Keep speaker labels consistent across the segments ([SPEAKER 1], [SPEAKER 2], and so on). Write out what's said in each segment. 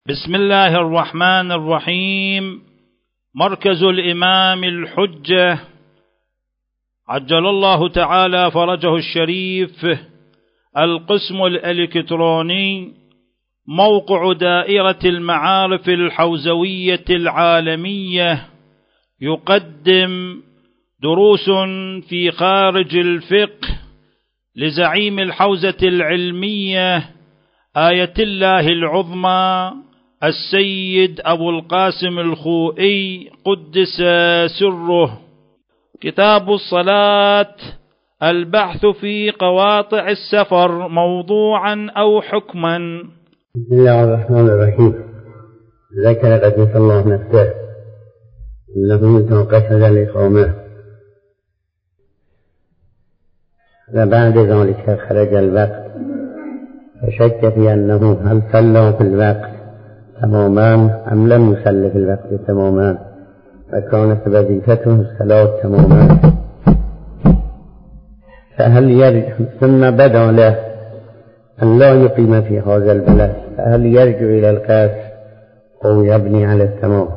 [SPEAKER 1] بسم الله الرحمن الرحيم. مركز الإمام الحجة عجل الله تعالى فرجه الشريف، القسم الإلكتروني، موقع دائرة المعارف الحوزوية العالمية، يقدم دروس في خارج الفقه لزعيم الحوزة العلمية آية الله العظمى السيد أبو القاسم الخوئي قدس سره. كتاب الصلاة، البحث في قواطع السفر موضوعا أو حكما.
[SPEAKER 2] بسم الله الرحمن الرحيم. ذكر قدس الله نفسه أنه قصد الإقامة، وبعد ذلك خرج الوقت فشك في أنه هل صلى في الوقت تماما أم لم يصلي في الوقت تماما، وكانت وظيفته الصلاة تماما، فهل يرجع ثم بدا له أن لا يقيم في هذا البلد، فهل يرجع إلى القصر أو يبني على التمام؟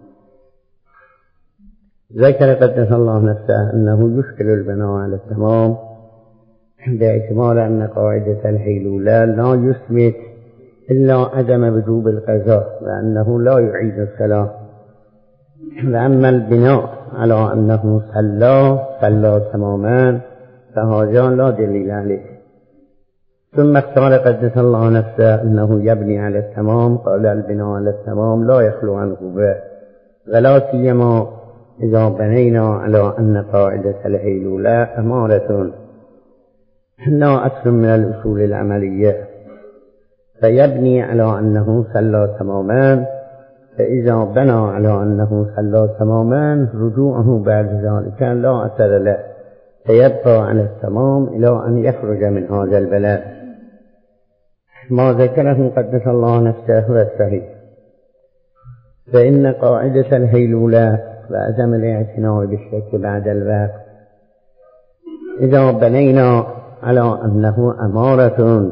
[SPEAKER 2] ذكر قدس الله نفسه أنه يشكل البناء على التمام باعتبار أن قاعدة الحيلولة لا يثبت إلا عدم وجوب القضاء، وأنه لا يعيد الصلاة. وأما البناء على أنه صلى تماما فهذا لا دليل عليه. ثم اختار قدس الله نفسه أنه يبني على التمام، قال البناء على التمام لا يخلو عنه به، ولا سيما إذا بنينا على أن قاعدة الحيلولة أمارة لا أصل من الأصول العملية، فيبني على أنه صلى تماما، فإذا بنى على أنه صلى تماما رجوعه بعد ذلك لا أثر له، فيبقى على التمام إلى أن يخرج من هذا البلد. ما ذكره قدس الله نفسه هو الصحيح، فإن قاعدة الهيلولة وعدم الاعتناء بالشك بعد الوقت إذا بنينا على أنه أمارة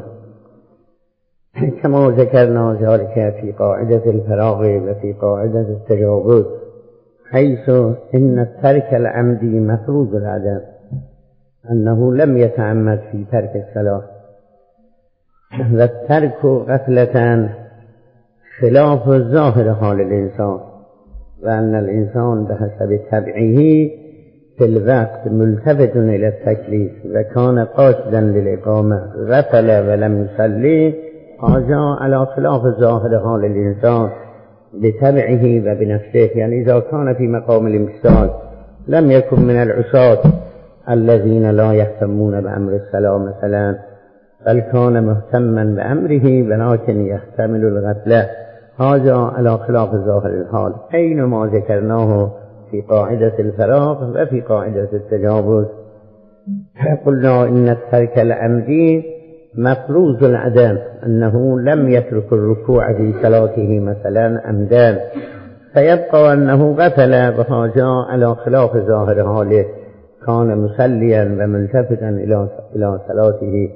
[SPEAKER 2] كما ذكرنا ذلك في قاعدة الفراغ وفي قاعدة التجاوز، حيث إن الترك العمدي مفروض العدم، أنه لم يتعمد في ترك الصلاة، والترك غفلة خلاف ظاهر حال الإنسان، وأن الإنسان بحسب طبعه في الوقت ملتفت إلى التكليف وكان قاصدا للإقامة غفل ولم يصلي، هذا على خلاف ظاهر حال الإنسان بطبعه وبنفسه. يعني إذا كان في مقام الامتثال لم يكن من العصاة الذين لا يهتمون بأمر الصلاة مثلا، بل كان مهتما بأمره ولكن يحتمل الغفلة، هذا على خلاف ظاهر الحال، أين ما ذكرناه في قاعدة الفراغ وفي قاعدة التجاوز. قلنا إن الترك العمدي مفروض العدم، أنه لم يترك الركوع في صلاته مثلا عمدا، فيبقى أنه غفل، وهذا على خلاف ظاهر حاله، كان مصليا وملتفتا إلى صلاته.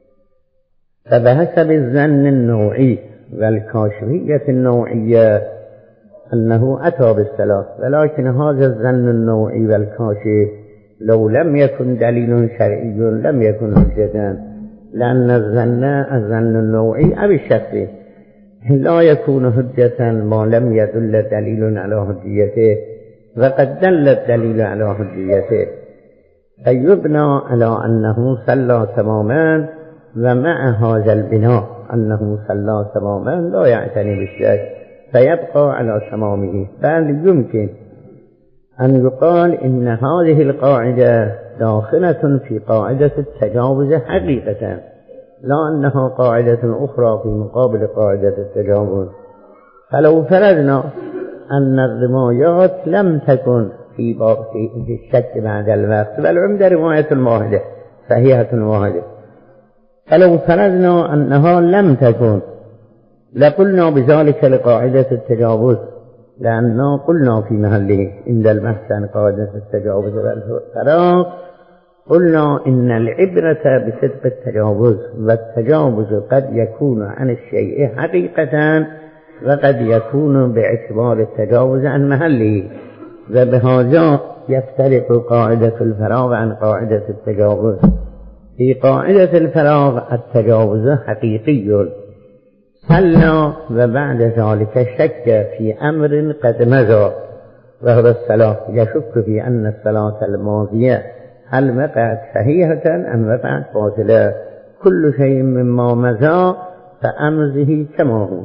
[SPEAKER 2] فبحسب الظن النوعي والكاشفية النوعية أنه أتى بالصلاة، ولكن هذا الظن النوعي والكاشف لو لم يكن دليل شرعي لم يكن حجة، لأن الظن النوعي أو الشخصي لا يكون حجة ما لم يدل دليل على حجيته، وقد دل الدليل على حجيته، فيبنى على أنه صلى تماما، ومع هذا البناء أنه صلى تماما لا يعتني بالشك، فيبقى على تمامه. بل يمكن أن يقال إن هذه القاعدة داخلة في قاعدة التجاوز حقيقة، لا أنها قاعدة أخرى في مقابل قاعدة التجاوز. فلو فرضنا أن الروايات لم تكن في الشك بعد الوقت، بل عند رواية واحدة صحيحة واحدة، فلو فرضنا أنها لم تكن لقلنا بذلك لقاعدة التجاوز، لأننا قلنا في محله عند البحث عن قاعدة التجاوز والفراغ، قلنا إن العبرة بصدق التجاوز، والتجاوز قد يكون عن الشيء حقيقة وقد يكون باعتبار التجاوز عن محله، وبهذا يفترق قاعدة الفراغ عن قاعدة التجاوز. في قاعدة الفراغ التجاوز حقيقي، صلى وبعد ذلك شك في أمر قد مضى وهو الصلاة، يشك في أن الصلاة الماضية هل وقعت صحيحة أم وقعت باطلة. كل شيء مما مضى فأمره كما هو.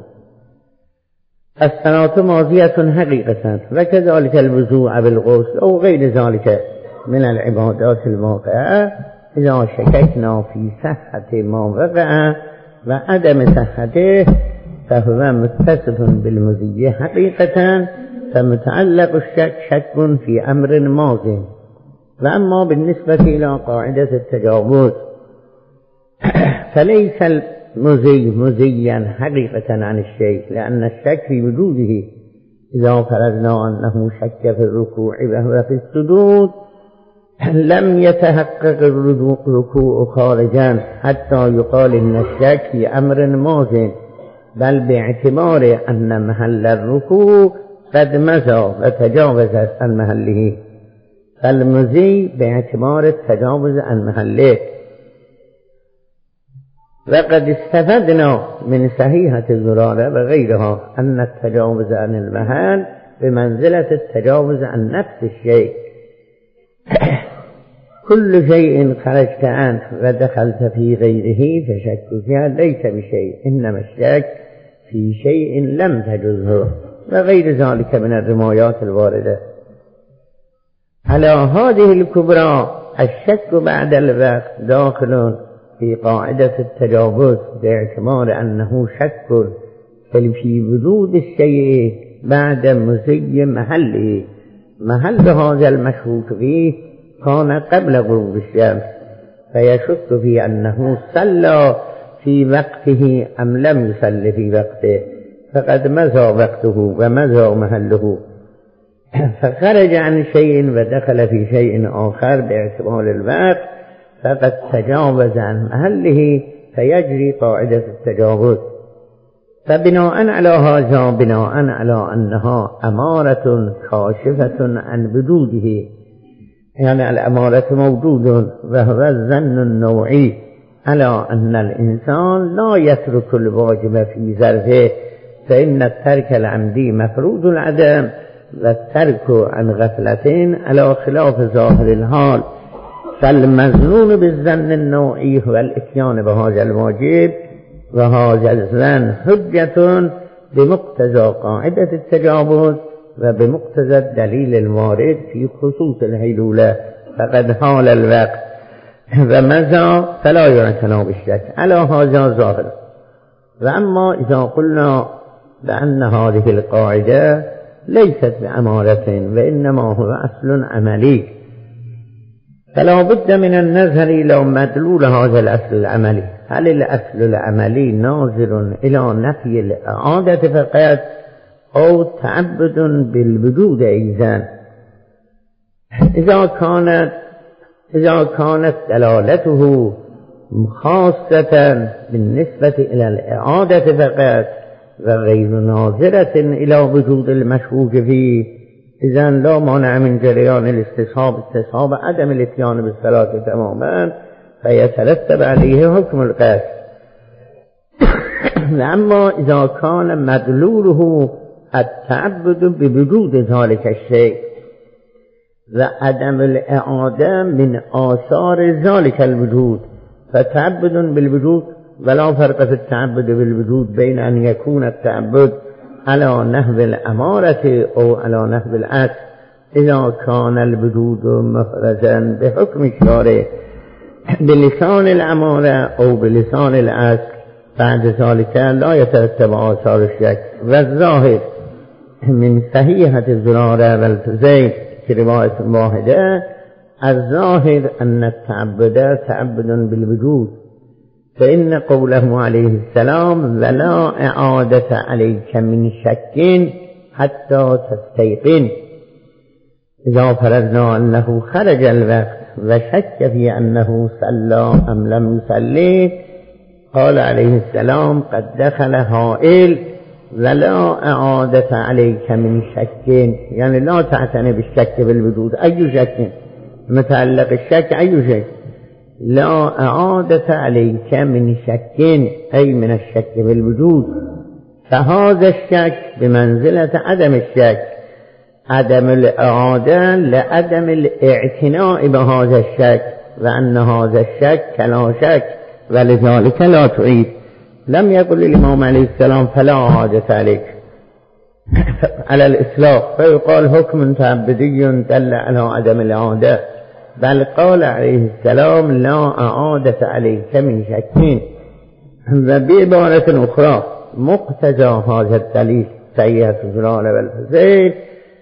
[SPEAKER 2] الصلاة ماضية حقيقة، وكذلك الوضوء بالغسل أو غير ذلك من العبادات الواقعة. إذا شككنا في صحة ما وقع وعدم صحته فهو متصف بالمضي حقيقة، فمتعلق الشك شك في أمر ماضي. وأما بالنسبة إلى قاعدة التجاوز فليس المضي مضيا حقيقة عن الشيء، لأن الشك في وجوده. إذا فرضنا أنه شك في الركوع وهو في السجود لم يتحقق الركوع خارجا حتى يقال إن الشك في أمر ماضي، بل باعتبار أن محل الركوع قد مضى وتجاوز عن محله، فالمضي باعتبار التجاوز عن محله. وقد استفدنا من صحيحة الزرارة وغيرها أن التجاوز عن المحل بمنزلة التجاوز عن نفس الشيء. كل شيء خرجت عنه ودخلت في غيره فشكك ليس بشيء، إنما الشك في شيء لم تجزه، وغير ذلك من الروايات الواردة. على هذه الكبرى الشك بعد الوقت داخل في قاعدة التجاوز باعتبار أنه شك في وجود الشيء بعد مضي محله. محل هذا المشكوك فيه كان قبل غروب الشمس، فيشك في أنه صلى في وقته أم لم يصلي في وقته، فقد مضى وقته ومضى محله، فخرج عن شيء ودخل في شيء آخر باعتبار الوقت فقد تجاوز عن محله، فيجري قاعدة التجاوز. فبناء على هذا، بناء على أنها أمارة كاشفة عن وجوده، يعني الأمارة موجود وهو الظن النوعي على أن الإنسان لا يترك الواجب في ظرفه، فإن الترك العمدي مفروض العدم، والترك عن غفلة على خلاف ظاهر الحال. فالمظنون بالظن النوعي هو الاتيان بهذا الواجب، وهذا الظن حجة بمقتضى قاعدة التجاوز وبمقتضى الدليل الوارد في خصوص الهيلولة، فقد حال الوقت ومضى فلا يعتنى بالشك على هذا ظاهر. وأما إذا قلنا بأن هذه القاعدة ليست بأمارة وإنما هو أصل عملي، فلا بد من النظر إلى مدلول هذا الأصل العملي. هل الأصل العملي ناظر إلى نفي الإعادة فقط أو تعبد بالوجود أيضا؟ إذا كانت دلالته خاصة بالنسبة إلى الإعادة فقط وغير ناظرة إلى وجود المشكوك فيه، إذن لا مانع من جريان استصحاب عدم الاتيان بالصلاة تماما، فيترتب عليه حكم القصد. أما إذا كان مدلوله التعبد بوجود ذلك الشيء وعدم الإعادة من آثار ذلك الوجود، فتعبد بالوجود، ولا فرق في التعبد بالوجود بين أن يكون التعبد على نحو الأمارة أو على نحو العكس. إذا كان الوجود مفرزا بحكم الشارع بلسان الأمارة أو بلسان العكس، بعد ذلك لا يترتب آثار الشك. والظاهر من صحيحة الزرارة والفزيل في رواية واحدة، الظاهر أن التعبد تعبد بالوجود، فإن قوله عليه السلام ولا إعادة عليك من شك حتى تستيقن. إذا فرضنا أنه خرج الوقت وشك في أنه صلى أم لم يصلي، قال عليه السلام قد دخل هائل ولا اعادة عليك من شك، يعني لا تعتني بالشك بالوجود. أي شك متعلق الشك أي شك. لا اعادة عليك من شك أي من الشك بالوجود. فهذا الشك بمنزلة عدم الشك، عدم الإعادة لعدم الاعتناء بهذا الشك، وأن هذا الشك كلا شك ولذلك لا تعيد. لم يقل الإمام عليه السلام فلا إعادة عليك على الإطلاق فيقال حكم تعبدي دل على عدم الإعادة، بل قال عليه السلام لا إعادة عليك من شك. وبعبارة أخرى مقتضى هذا الدليل صحيح الجلال والفضيل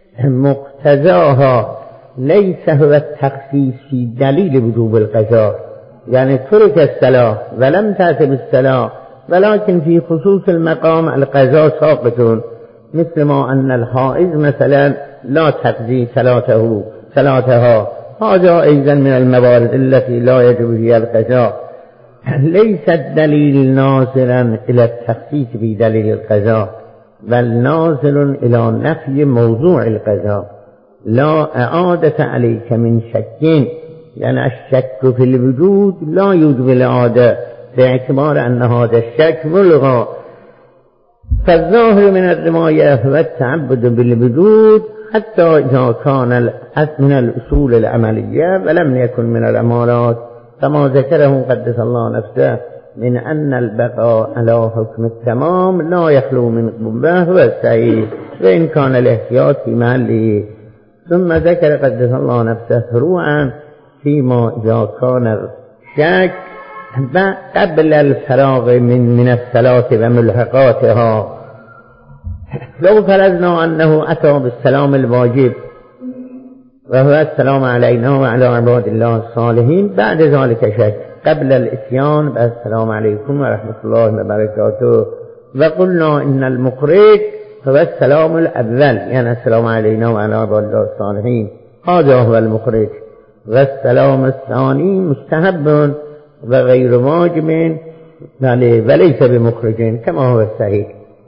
[SPEAKER 2] مقتضاها ليس هو التخصيص في دليل وجوب القضاء، يعني ترك الصلاة ولم تأت بالصلاة، ولكن في خصوص المقام القضاء ساقط، مثل ما أن الحائض مثلا لا تقضي صلاتها، هذا أيضا من الموارد التي لا يجب فيها القضاء. ليس الدليل ناظرا إلى التخصيص في دليل القضاء، بل ناظر إلى نفي موضوع القضاء. لا إعادة عليك من شك، يعني الشك في الوجود لا يوجب الإعادة باعتبار أن هذا الشك ملغى. فالظاهر من الرواية هو التعبد بالوجود حتى إذا كان من الأصول العملية ولم يكن من الأمارات، كما ذكره قدس الله نفسه من أن البقاء على حكم التمام لا يخلو من قبه هو الصحيح، وإن كان الاحتياط في محله. ثم ذكر قدس الله نفسه فروعا فيما إذا كان الشك قبل الفراغ من الصلاة وملحقاتها. لو فرضنا أنه أتى بالسلام الواجب وهو السلام علينا وعلى عباد الله الصالحين، بعد ذلك شك قبل الإتيان بالسلام عليكم ورحمة الله وبركاته، وقلنا إن المخرج هو السلام الأول، يعني السلام علينا وعلى عباد الله الصالحين، هذا هو المخرج، والسلام الثاني مستحب وغير واجب وليس بمخرج كما هو الصحيح.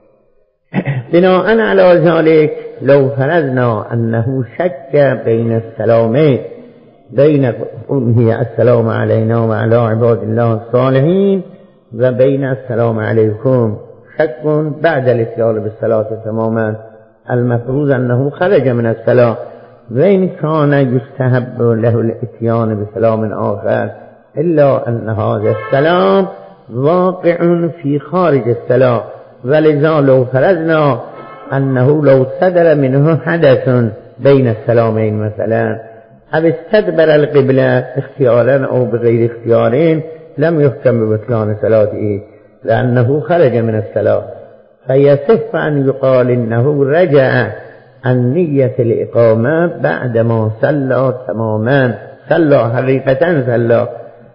[SPEAKER 2] بناء على ذلك لو فرضنا أنه شك بين السلامين، بين هي السلام علينا وعلى عباد الله الصالحين وبين السلام عليكم، شك بعد الاتيان بالصلاة تماما، المفروض أنه خرج من الصلاة، وإن كان يستحب له الاتيان بسلام آخر، إلا أن هذا السلام واقع في خارج الصلاة. ولذا لو فرضنا أنه لو صدر منه حدث بين السلامين مثلا أو استدبر القبلة اختيارا أو بغير اختيارين، لم يحكم ببطلان صلاته لأنه خرج من الصلاة، فيصح أن يقال إنه رجع عن نية الإقامة بعدما صلى تماما، صلى حقيقة صلى،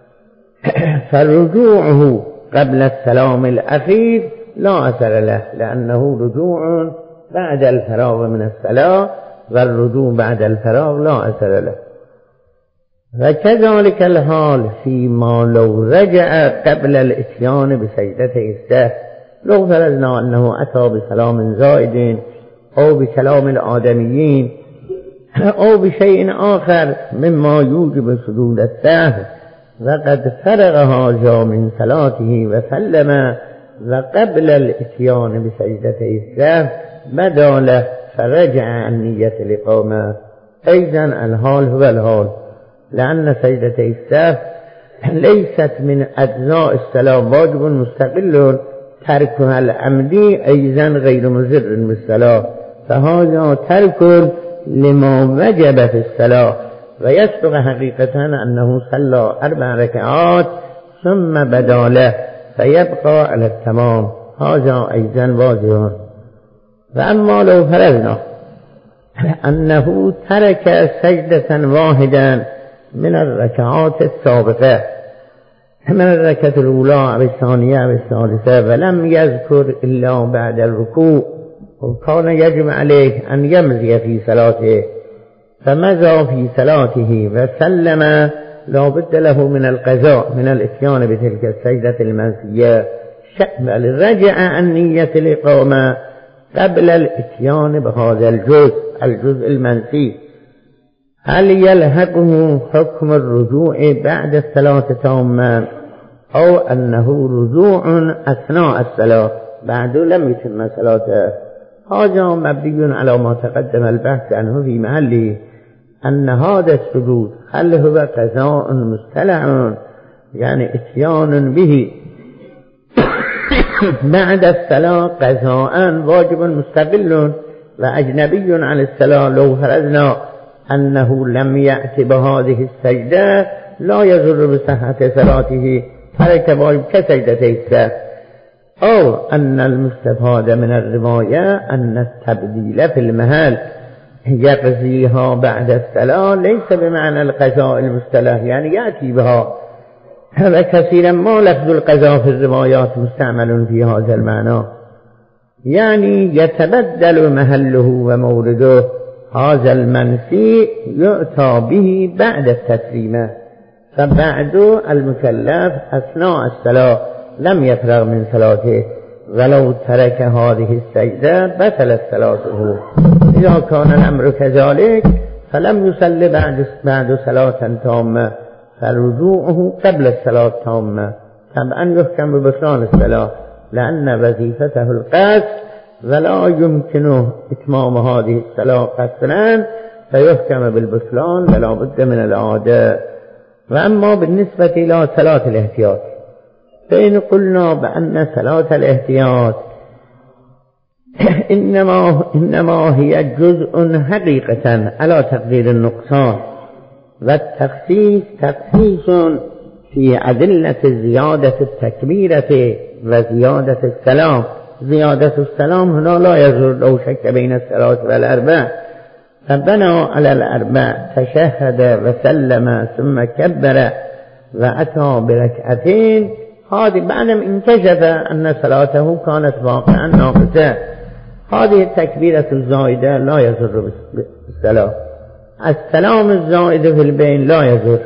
[SPEAKER 2] فرجوعه قبل السلام الأخير لا أثر له، لأنه رجوع بعد الفراغ من الصلاة، والرجوع بعد الفراغ لا أثر له. وكذلك الحال فيما لو رجع قبل الاتيان بسجدته السهو، لو فرضنا أنه أتى بسلام زائد أو بكلام الآدميين أو بشيء آخر مما يوجب سجود السهو، وقد فرغ هذا من صلاته وسلم، وقبل الاتيان بسجدته السهو بدا له فرجع عن نية الإقامة، أيضا الحال هو الحال، لأن سجدته السهو ليست من أجزاء الصلاة، واجب مستقل تركها العمدي أيضا غير مضر بالصلاة، فهذا ترك لما وجب في الصلاة. ويصدق حقيقة أنه صلى 4 ركعات ثم بدا له فيبقى على التمام، هذا أيضا واضح. فأما لو فرضنا أنه ترك سجدة واحدا من الركعات السابقة، من الركعة الأولى والثانية والثالثة، ولم يذكر إلا بعد الركوع، وكان يجب عليه أن يمضي في صلاته، فمضى في صلاته وسلم، لا بد له من القضاء من الاتيان بتلك السجدة المنسية، بل رجع عن نية الإقامة قبل الاتيان بهذا الجزء المنسي هل يلحقه حكم الرجوع بعد الصلاة تاما أو أنه رجوع أثناء الصلاة بعد لم يتم صلاته؟ هذا مبني على ما تقدم البحث عنه في محله، أن هذا السجود هل هو قضاء مستلع يعني اتيان به بعد الصلاة قضاء واجب مستقل وأجنبي عن الصلاة، لو فرضنا أنه لم يأتي بهذه السجدة لا يضر بصحة صلاته ترك واجب كسجدتي السهو، أو أن المستفاد من الرواية أن التبديل في المهل يقضيها بعد الصلاة ليس بمعنى القضاء المصطلح يعني يأتي بها، هذا كثيرا ما لفظ القضاء في الروايات مستعمل في هذا المعنى، يعني يتبدل محله ومورده، هذا المنسي يؤتى به بعد التسليمة، فبعد المكلف أثناء الصلاة لم يفرغ من صلاته ولو ترك هذه السجدة بطلت صلاته. إذا كان الأمر كذلك فلم يصلي بعد صلاة تامة، فرجوعه قبل الصلاة تامة طبعا يحكم ببطلان الصلاة، لأن وظيفته القصد ولا يمكنه إتمام هذه الصلاة قصرا فيحكم بالبطلان ولا بد من الإعادة. وأما بالنسبة إلى صلاة الاحتياط فإن قلنا بأن صلاة الاحتياط إنما هي جزء حقيقة على تقدير النقصان، والتخصيص تخصيص في أدلة زيادة التكبيرة وزيادة السلام. زيادة السلام هنا لا يزور لو شك بين الصلاة والأربع، فبنى على الأربع تشهد وسلم ثم كبر وأتى بركعتين، هذه بعدما انكشف أن صلاته كانت واقعا ناقصة، هذه التكبيرة الزائدة لا يزور بالصلاة، السلام الزائد في البين لا يزور،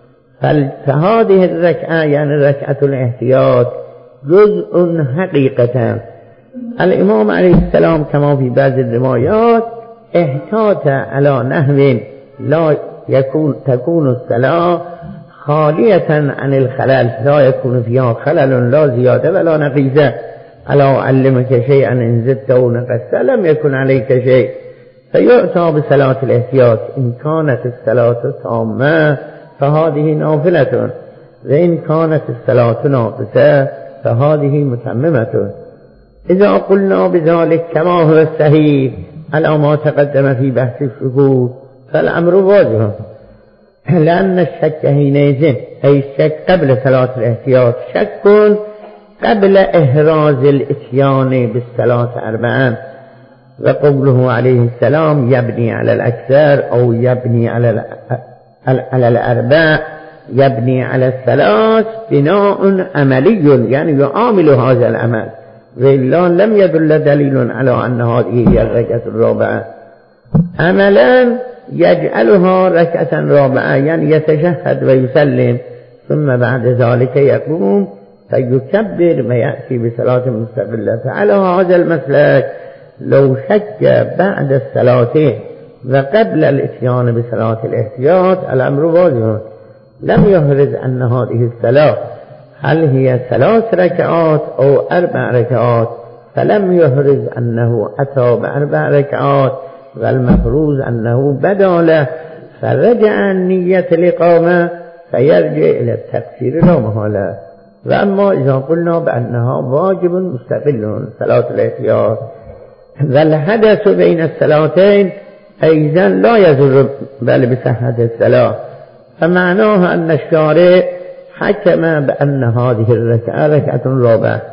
[SPEAKER 2] فهذه الركعة يعني ركعة الاحتياط جزء حقيقة. الإمام عليه السلام كما في بعض الروايات احتاط على نحو لا تكون الصلاة خالية عن الخلل، لا يكون فيها خلل لا زيادة ولا نقيصة، ألا أعلمك شيئا إن زدت ونقصت لم يكن عليك شيء، فيؤتى بصلاة الاحتياط. إن كانت الصلاة تامة فهذه نافلة، وإن كانت الصلاة ناقصة فهذه متممة. إذا قلنا بذلك كما هو الصحيح على ما تقدم في بحث الشهود فالأمر واضح، لأن الشك حينئذ أي الشك قبل صلاة الاحتياط شك قبل إحراز الإتيان بالصلاة أربعا، وقوله عليه السلام يبني على الأكثر أو يبني على الأربع يبني على الثلاث بناء عملي يعني يعامل هذا العمل، وإلا لم يدل دليل على أن هذه هي الركعة الرابعة. عملا يجعلها ركعة رابعة يعني يتشهد ويسلم ثم بعد ذلك يقوم فيكبر ويأتي بصلاة مستقلة، فعلى هذا المسلك لو شك بعد الصلاة وقبل الاتيان بصلاة الاحتياط الأمر واضح، لم يهرز أن هذه الصلاة هل هي 3 ركعات أو 4 ركعات، فلم يهرز أنه أتى ب4 ركعات، والمفروض أنه بدا له فرجع عن نية الإقامة فيرجع إلى التكفير لا محالة. وأما إذا قلنا بأنها واجب مستقل صلاة الاحتياط والحدث بين الصلاتين أيضا لا يضر بل بصحة الصلاة، فمعناها أن الشارع حكم بأن هذه الركعة ركعة رابعة،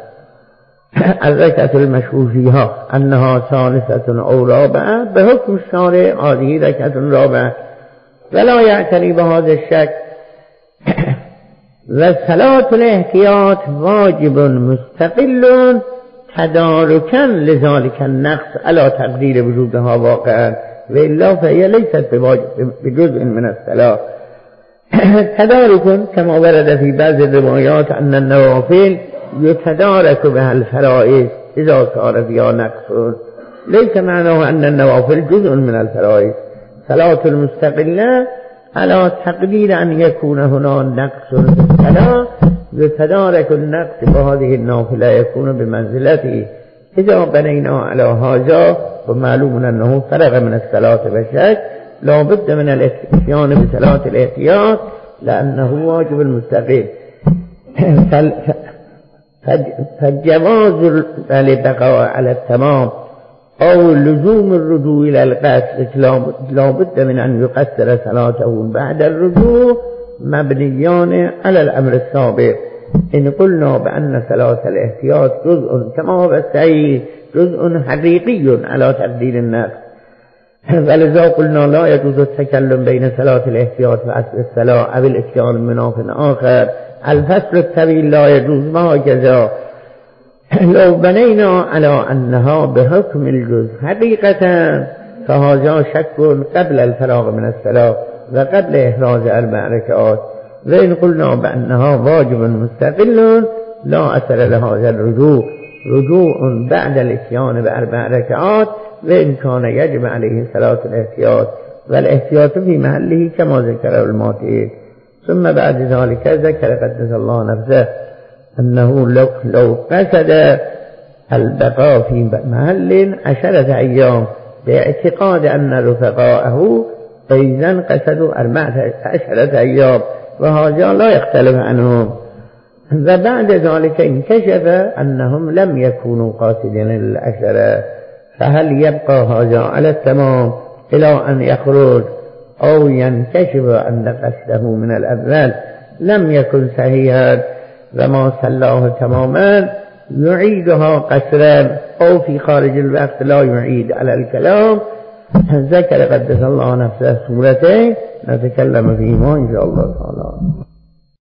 [SPEAKER 2] الركعة المشهور فيها أنها ثالثة أو رابعة بحكم الشارع هذه ركعة رابعة، ولا يعتني بهذا الشك. وصلاة الاحتياط واجب مستقل تداركا لذلك النقص على تقدير وجودها واقعا، وإلا فهي ليست بجزء من الصلاة. تدارك كما ورد في بعض الروايات أن النوافل يتدارك بها الفرائض إذا صار فيها نقص، ليس معناه أن النوافل جزء من الفرائض. صلاة المستقلة على تقدير أن يكون هنا نقص في الصلاة يتدارك النقص بهذه النافلة يكون بمنزلته. إذا بنينا على هذا ومعلوم أنه فرغ من الصلاة بشك لا بد من الاتيان بصلاة الاحتياط لأنه واجب المستقل. فالجواز البقاء على التمام أو لزوم الرجوع إلى القصر لا بد من أن يقصر صلاته بعد الرجوع مبنيان على الأمر السابق. إن قلنا بأن صلاة الاحتياط جزء كما هو الصحيح جزء حقيقي على تقدير النفس، فلذا قلنا لا يجوز التكلم بين صلاة الاحتياط وأصل الصلاة أو الاتيان بمناف آخر. الفصل الطويل لا يجوز وهكذا. لو بنينا على أنها بحكم الجزء حقيقة فهذا شك قبل الفراغ من الصلاة وقبل إحراز 4 ركعات. وإن قلنا بأنها واجب مستقل لا أثر لهذا الرجوع، رجوع بعد الاتيان ب4 ركعات وإن كان يجب عليه صلاة الاحتياط، والاحتياط في محله كما ذكر الماتي. ثم بعد ذلك ذكر قدس الله نفسه أنه لو قصد البقاء في محل 10 أيام باعتقاد أن رفقاءه أيضا قصدوا 14 أيام وهذا لا يختلف عنهم. وبعد ذلك انكشف أنهم لم يكونوا قاصدين ل10، فهل يبقى هذا على التمام إلى أن يخرج أو ينكشف أن قصده من الأول لم يكن صحيحا وما صلاه تماما يعيدها قصرا أو في خارج الوقت لا يعيد على الكلام. ذكر قدس الله نفسه سورتين نتكلم فيهما إن شاء الله تعالى.